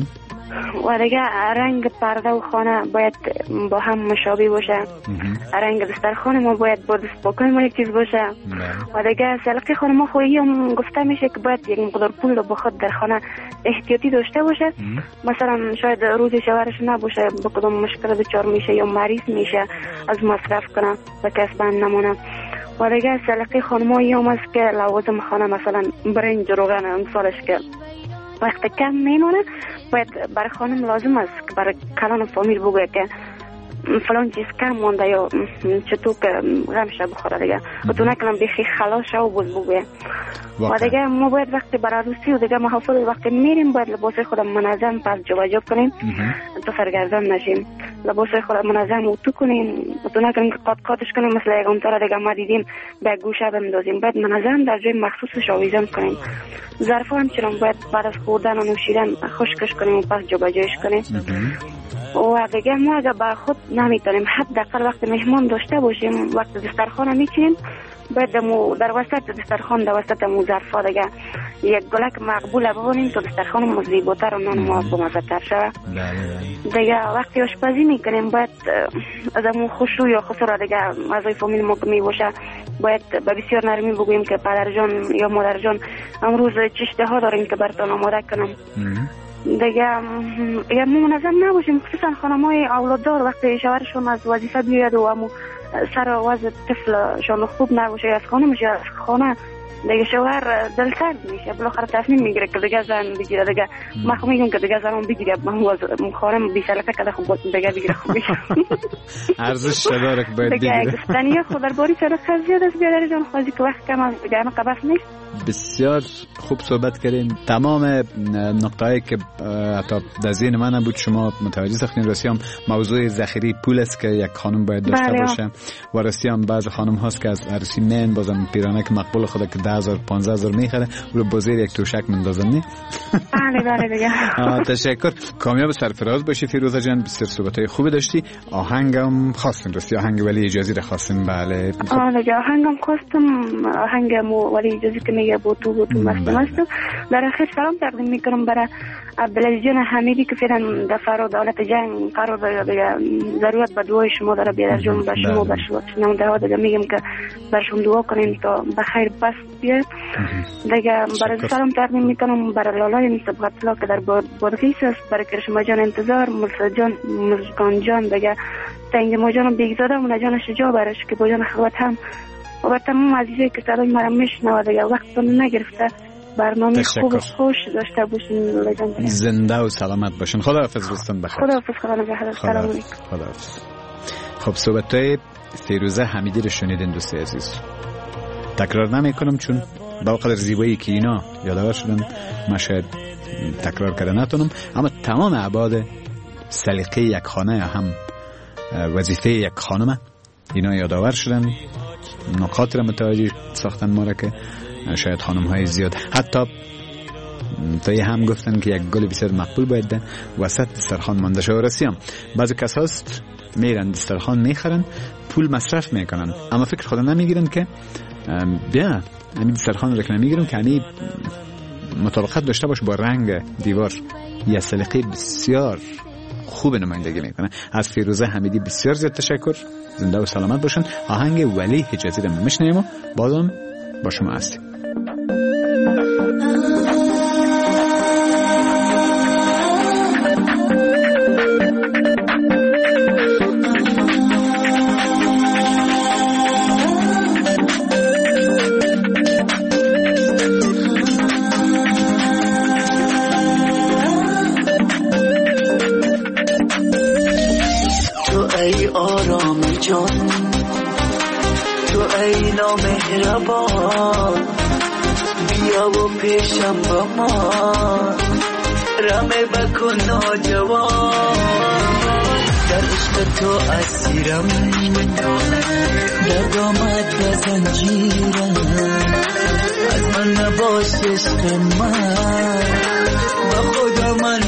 و دیگه رنگ پرده و خانه باید با هم مشابه باشه. رنگ بستر خانه ما باید با دست پاکای ما یک چیز باشه. و دیگه سلیقه خانه ما خویی هم گفته میشه که باید یک مقدار پول رو بخود در خانه احتیاطی داشته باشه. مثلا شاید روز شوهرش نباشه با کدام مشکل دچار میشه یا مریض میشه از مصرف کنه و کسب نمونه. و دیگه سلیقه خانه ما هم است که لوازم خانه مثلا برنج روغن امثالش که وقت کم میمونه باید برای خانم لازم است که برای کلان فامیل بگوه که فلان چیز کم مونده یا چطور که غمشه بخوره دیگه و تو نکنم بخی خلاص شو و بز بگوه. و دیگه ما باید وقتی برای عروسی و دیگه محافل وقتی میریم باید لباس خود منظم پس جواجب کنیم تا سرگردان نشیم. لباس خود منظم و تو کنیم و تو نکنیم که قات قاتش کنیم مثل یک اونطور دیگه ما دیدیم به گوشه بندازیم. باید منظم در جای مخصوصش آویزان کنیم. ظرف همچنان باید بعد از خوردن و نوشیدن خشکش کنیم و پس جابجایش کنیم. و دیگه ما اگر بر خود نمیتونیم حداقل وقت مهمان داشته باشیم وقت دسترخوان میچینیم باید در وسط دسترخوان در وسط مو ظرفا دیگه یک گلک مقبول ببونیم تا دسترخوان مو زیباتر و نان ما بمزه‌تر شود. دیگه وقتی آشپزی میکنیم باید از مو خشوع یا خسرا دیگه اعضای فامیل ما که میباشه باید به بسیار نرمی بگوییم که پدر جان یا مادر جان امروز چشته ها داریم که براتون آماده کنم. دیگه اگر منظم نباشیم خصوصا خانم‌های اولاددار وقتی شوهرشون از وظیفه بیاید و امو سر وضع طفلشون خوب نباشه از خانه میشه از خانه دیگه شوهر دلسرد میشه بالاخره تصمیم میگیره که دیگه زن بگیره. دیگه من خب میگم که دیگه زنم بگیره من خانم بی سلیقه کده خب دیگه بگیره خوب میشه ارزش داره که باید بگیره. دیگه گفتنیه خود درباره سلیقه زیاد است بیادر جان خوازی که وقت کم از دیگه اما قبف نیست. بسیار خوب صحبت کردین. تمام نقطه‌ای که حتی در ذهن من نبود شما متوجه ساختین. راستی هم موضوع ذخیره پول است که یک خانم باید داشته باشه و راستی هم بعض خانم هاست که از عروسی من بازم پیرانک مقبول خود که ده هزار پانزده هزار میخره رو بازیر یک توشک مندازن نه. بله بله دیگه. تشکر. کامیاب سرفراز باشی فیروزه جان. بسیار صحبت‌های خوبی داشتی. آهنگم خواستیم راستی آهنگ ولی اجازی را خواستیم. بله آه دیگه آهنگم خواستم آهنگ مو ولی اجازی که میگه بو تو بو تو مست مست. در آخر سلام تقدیم میکنم برای عبدالعزیز جان حمیدی که فعلا در فرا دولت جنگ قرار داره دیگه ضرورت به دعای شما داره بیادر جان به شما به شما شنونده ها دیگه میگم که برشون دعا کنین تا بخیر بس بیاد دیگه. برای سلام تقدیم میکنم برای لالای صبغت الله که در بادغیس است، برای کرشما جان انتظار، ملسا جان مزگان جان دیگه تنگ ما جان بیگزاده و جان شجاع برش که با جان خلوت هم و تمام عزیزایی که صدای مرا میشنوه دیگه وقتتون نگرفته برنامه خوب و خوش داشته باشین. زنده و سلامت باشین. خداحافظ رستم بخیر. خداحافظ خدا نگهدار. سلام علیکم. خداحافظ. خب صحبت‌های فیروزه حمیدی رو شنیدین دوست عزیز. تکرار نمی‌کنم چون با قدر زیبایی که اینا یادآور شدن من شاید تکرار کردن نتونم، اما تمام ابعاد سلیقه یک خانه یا هم وظیفه یک خانم اینا یادآور شدن. نکات را متوجه ساختن ما را که شاید خانم های زیاد حتی تا یه هم گفتن که یک گل بسیار مقبول باید وسط دسترخوان مانده شه. راستی هم بعضی کس هست میرن دسترخوان میخرن پول مصرف میکنن اما فکر خود نمیگیرن که بیا همین دسترخوان رو که نمیگیرن که همین مطابقت داشته باشه با رنگ دیوار. یه سلیقه بسیار خوب نمایندگی میکنه. از فیروزه حمیدی بسیار زیاد تشکر. زنده و سلامت باشن. آهنگ ولی حجازی رو میشنیم و بازم با شما هستیم. مهربان بیا و پیشم با ما رمه بکن ناجوان در عشق تو اسیرم در دامت و زنجیرم از من نباش عشق من با خدا من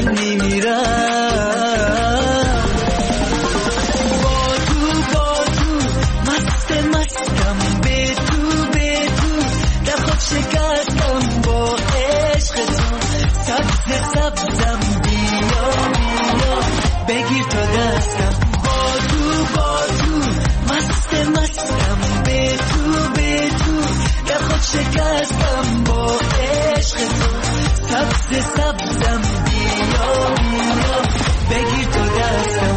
میمیرم با تو با تو مست مستم به تو به تو در خود شکستم با عشق تو سبز سبزم بیا بیا بگیر تو دستم با تو با تو مست مستم به تو به تو در خود شکستم با عشق تو سبز سبزم بیا بیا بگیر تو دستم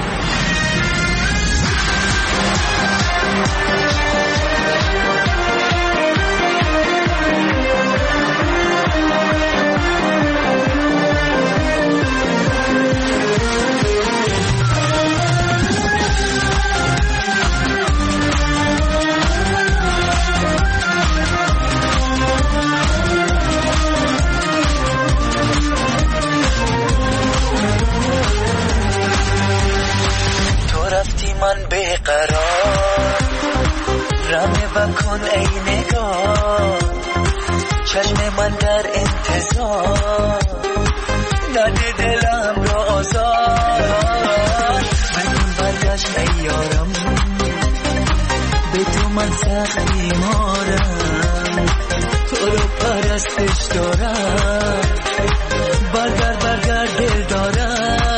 من بیقرار رمه بکن ای نگاه چشم من در انتظار نده دلم رو آزار من برگشت ای یارم به تو من سخت بیمارم تو رو پرستش دارم برگر برگر دل دارم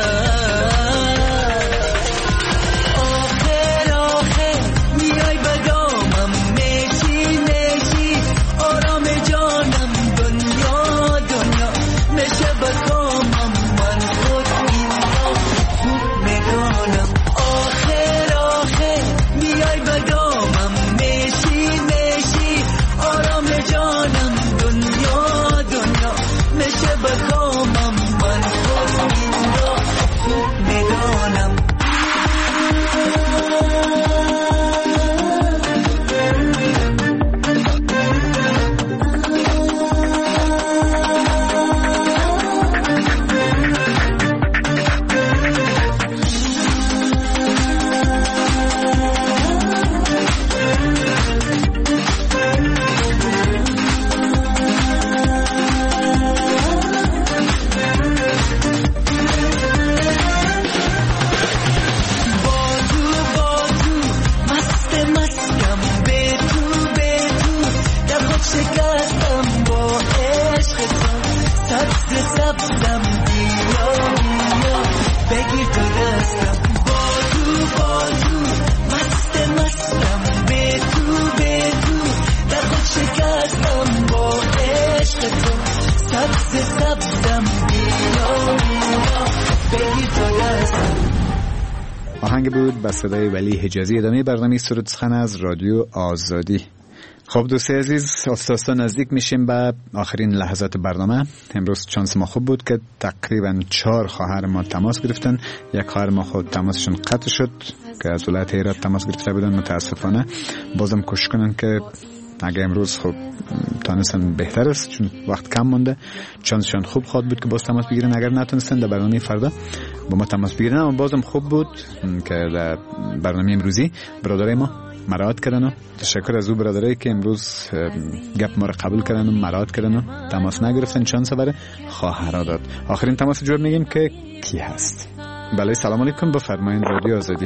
آهنگ بود با صدای ولی حجازی. ادامه برنامه سرود سخن از رادیو آزادی. خب دوستای عزیز، آساسا نزدیک میشیم به آخرین لحظات برنامه. امروز چانس ما خوب بود که تقریبا چهار خواهر ما تماس گرفتن. یک خواهر ما خود تماسشون قطع شد که از ولایت هرات تماس گرفته بودن. متاسفانه بازم کوشش کنن که اگه امروز خب تانستن بهتر است، چون وقت کم مونده. چانسشان خوب خواهد بود که باز تماس بگیرن. اگر نتونستن در برنامه فردا با ما تماس بگیرن، اما بازم خوب بود که در برنامه امروزی برادرای ما مراعات کردن. و تشکر از او برادرایی که امروز گپ ما را قبول کردن و مراعات کردن و تماس نگرفتن. چانس بر خواهرها داد. آخرین تماس جواب میگیم که کی هست. بله سلام علیکم، بفرمایید رادیو آزادی.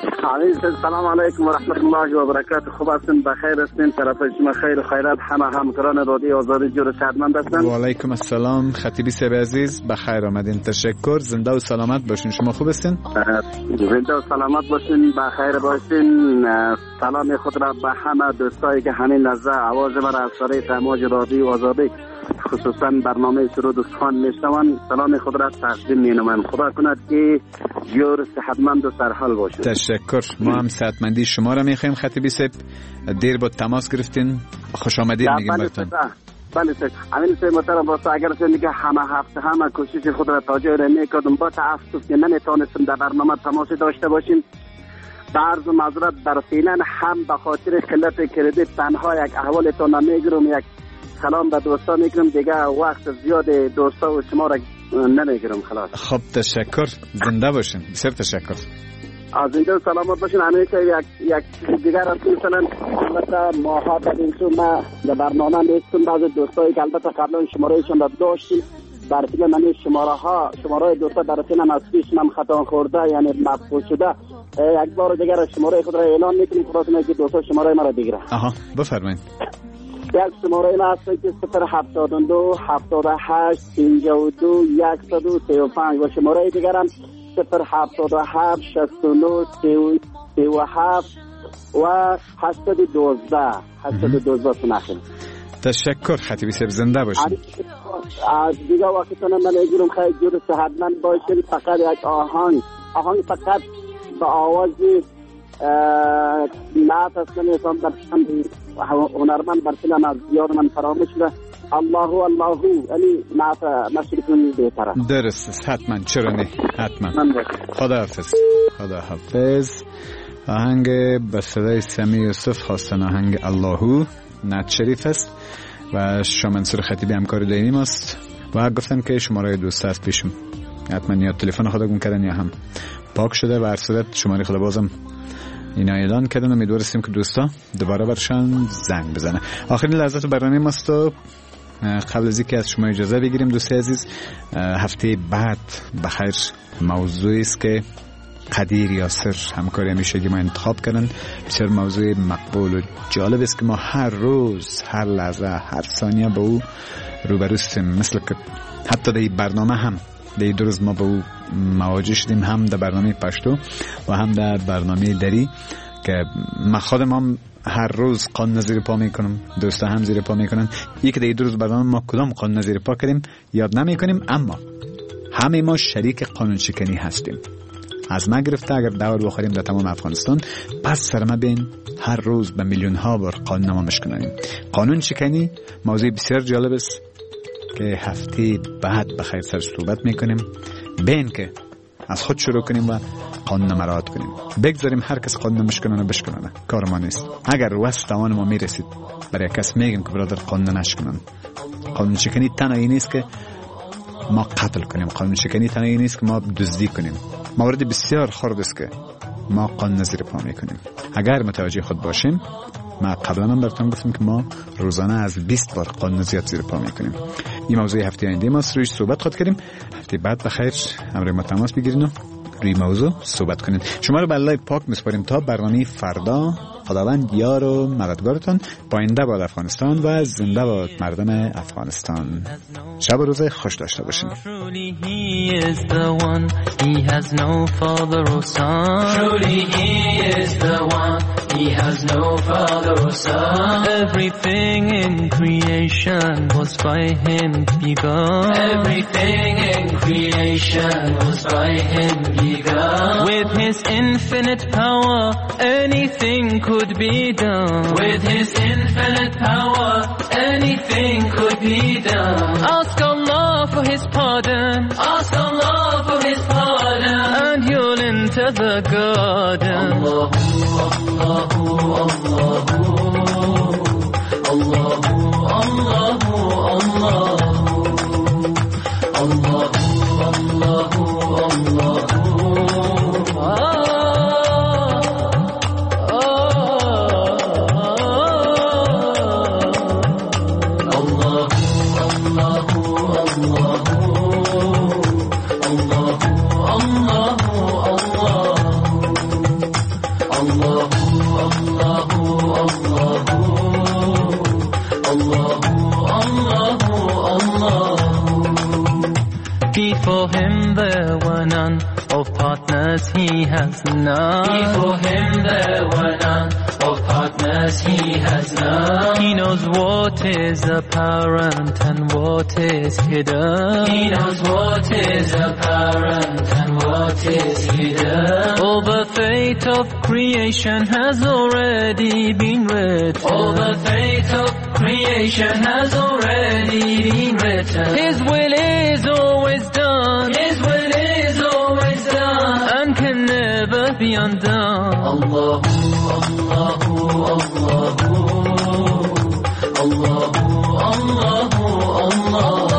سلام علیکم و رحمت الله و برکاته. خوب هستین؟ بخیر هستین؟ طرف شما خیر و خیرات. همه همکاران رادیو آزادی جور سعادتمند هستن. و علیکم السلام خطیبی صاحب عزیز، بخیر آمدین. تشکر. زنده و سلامت باشین. شما خوب هستین؟ زنده و سلامت باشین، بخیر باشین. سلام خود را به همه دوستایی که همین لحظه آواز مرا از طریق امواج رادیو آزادی خصوصا برنامه سرود و سخن میشنوند سلام خود را تقدیم می‌نمایم. خدا کند که جور صحتمند و سرحال باشید. تشکر. ما هم صحتمندی شما را می‌خوایم خطیبی صاحب. دیر بود تماس گرفتین، خوش آمدید میگیم براتون. بله سر همین سه محترم واسه اگر چون که همه هفته همه کوشش خود را تا جای میکردم، با تاسف که نمیتونستم در برنامه تماس داشته باشیم. به عرض معذرت در فعلا هم به خاطر قلت کردیت تنها یک احوالتون نمیگیرم، یک سلام به دوستان میگیرم، دیگه وقت زیاد دوستا و شما را نمیگیرم. خلاص خب تشکر، زنده باشین، بسیار تشکر. از اینجا سلامت باشین. همه که یک یک دیگر از مثلا مثلا ماها در این سو ما در برنامه نیستم، بعض دوستایی که البته قبلا شمارهشون را داشتیم در فیلم من شماره ها شماره دوستا در فیلم از پیشم خطا خورده یعنی مفقود شده، یک بار دیگر شماره خود را اعلان میکنیم خاطر که دوستا شماره ما را بگیرن. آها بفرمایید. یک شماره ما هست که صفر هفتاد و دو هفتاد و هشت پنجاه و دو صد و سی و پنج و شماره دیگر هم صفر هفتاد و هفت شصت و نه سی و هفت و هشتصد و دوازده هشتصد و دوازده سنخیم. تشکر خطیبی صاحب، زنده باشین. از دیگه وقتتون من اگرم خیلی جور صحتمند باشین. فقط یک آهنگ آهنگ فقط به آواز نعت است که نیستم در هنرمند بر فیلم از یاد من فراموش شده. الله الله یعنی نعت نشر کنید بهتره. درست است، حتما، چرا نه، حتما. خدا حافظ. خدا حافظ. آهنگ به صدای سمی یوسف خواستن آهنگ اللهو نعت شریف است و شما منصور خطیبی همکار دائمی ماست و گفتم که شماره دوست است پیشم، حتما یا تلفن خدا گم کردن یا هم پاک شده و هر صورت شماره خدا بازم اینا اعلان کردن. امیدوارستیم که دوستا دوباره برشان زنگ بزنه. آخرین لحظات برنامه ماست و قبل از اینکه از شما اجازه بگیریم دوستای عزیز، هفته بعد بخیر موضوعی است که قدیر یاسر همکاری همیشگی ما انتخاب کردن. بسیار موضوع مقبول و جالب است که ما هر روز هر لحظه هر ثانیه با او روبروستیم، مثل که حتی در این برنامه هم در دو روز ما با او مواجه شدیم، هم در برنامه پشتو و هم در برنامه دری که من خودم هم هر روز قانون زیر پا میکنم، دوستا هم زیر پا میکنن. یک که در دو روز برنامه ما کدام قانون زیر پا کردیم یاد نمیکنیم، اما همه ما شریک قانون شکنی هستیم. از ما گرفته اگر دور بخوریم در تمام افغانستان، پس سر ما بین هر روز به میلیون ها بار قانون ما مشکنیم. قانون شکنی موضوع بسیار جالب است که هفته بعد بخیر سر صحبت میکنیم. بین که از خود شروع کنیم و قانون مراعات کنیم، بگذاریم هر کس قانون مشکنانه بشکنانه، کار ما نیست. اگر واسه توان ما میرسید برای کس میگیم که برادر قانون نشکنن. قانون شکنی تنهایی نیست که ما قتل کنیم، قانون شکنی تنهایی نیست که ما دزدی کنیم. موارد بسیار خرد است که ما قانون زیر پا میکنیم. اگر متوجه خود باشیم، ما قبلا هم براتون گفتم که ما روزانه از بیست بار قانون زیاد زیر پا میکنیم. این موضوع هفته آینده ما رویش صحبت خود کردیم. هفته بعد بخیر همراه ما تماس بگیرین و روی موضوع صحبت کنین. شما رو به الله پاک میسپاریم تا برنامه فردا. خداوند یار و مددگارتان. پاینده باد افغانستان و زنده باد مردم افغانستان. شب و روز خوش داشته باشین. Truly he is the one, he has no father or son. Truly he is the one, he has no father or son. Everything in creation was by him begun. Everything in creation was by him begun. With his infinite power, anything could be done. With his infinite power, anything could be done. Ask Allah for his pardon. Ask Allah for his pardon, and you'll enter the garden. Allahu, Allahu, Allahu, Allahu, Allahu, Allahu, Allahu, Allahu. Before him there were none, of partners he has none. Before him there were none, of partners he has none. He knows what is apparent and what is hidden. He knows what is apparent and what is hidden. All the fate of creation has already been written. All the fate of creation has already been written. His will is always done. His will is always done, and can never be آیندم. الله الله الله الله الله الله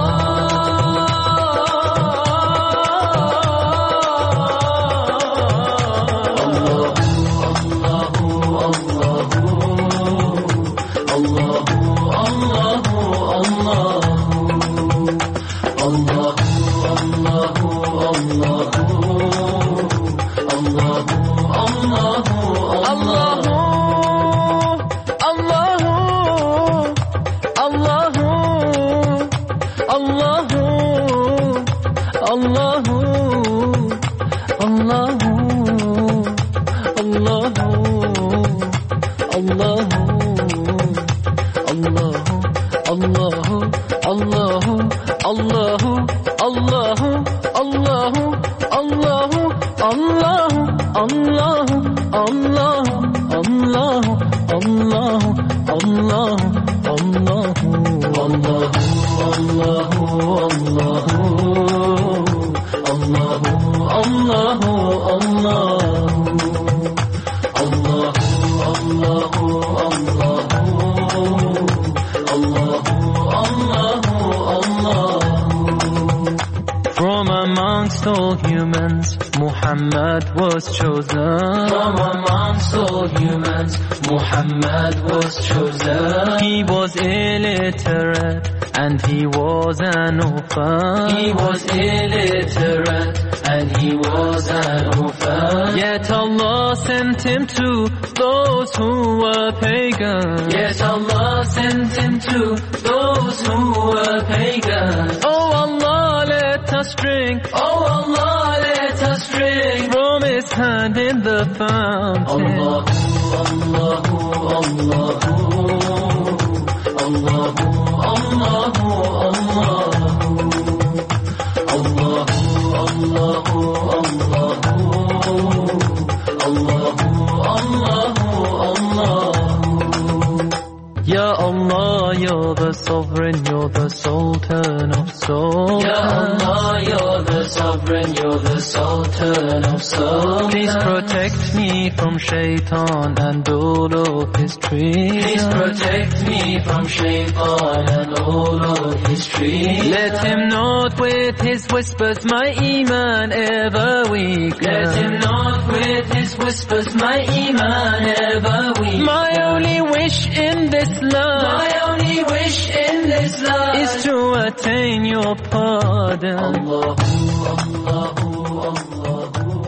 Muhammad was chosen. From amongst all humans, Muhammad was chosen. He was illiterate and he was an orphan. He was illiterate and he was an orphan. Yet Allah sent him to those who were pagan. Yet Allah sent him to those who were pagan. Oh Allah, let us drink. Oh Allah, let us drink from his hand in the fountain. Allah, Allah, Allah, Allah, Allah, Allah, Allah, Allah, Ya Allah, you're the sovereign, you're the sultan of souls. Ya Allah, you're the sovereign, you're the sultan of souls. Please protect me from shaitan and all of his trees. Please protect me from shaitan and all of his trees. Let him not with his whispers my iman ever weaken. Let him not with his whispers my iman ever weaken. My only wish in this life, my only wish in this life is to attain your pardon. Allah, Allah, Allah.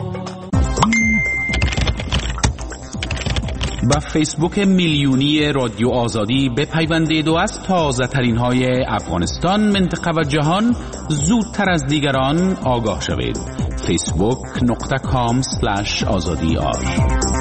با فیسبوک میلیونی رادیو آزادی بپیوندید و از تازه ترین های افغانستان، منطقه و جهان زودتر از دیگران آگاه شوید. فیسبوک نقطه کام سلش آزادی آر